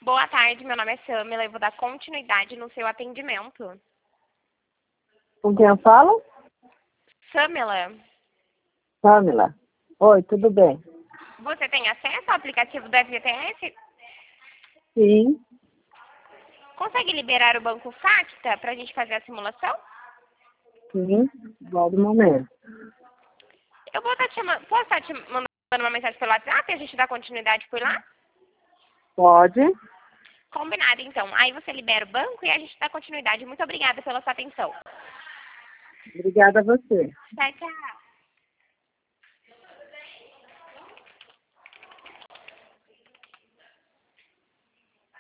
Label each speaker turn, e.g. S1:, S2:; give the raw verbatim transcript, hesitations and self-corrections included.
S1: Boa tarde, meu nome é Samila, eu vou dar continuidade no seu atendimento.
S2: Com quem eu falo?
S1: Samila,
S2: Pamela. Oi, tudo bem?
S1: você tem acesso ao aplicativo do F G T S?
S2: Sim,
S1: Consegue liberar o banco Facta para a gente fazer a simulação?
S2: sim, igual do momento.
S1: Eu vou estar te ma- posso estar te mandando uma mensagem pelo WhatsApp e a gente dá continuidade por lá?
S2: Pode?
S1: Combinado, então. Aí você libera o banco e a gente dá continuidade. Muito obrigada pela sua atenção.
S2: Obrigada a você.
S1: Tchau, tchau.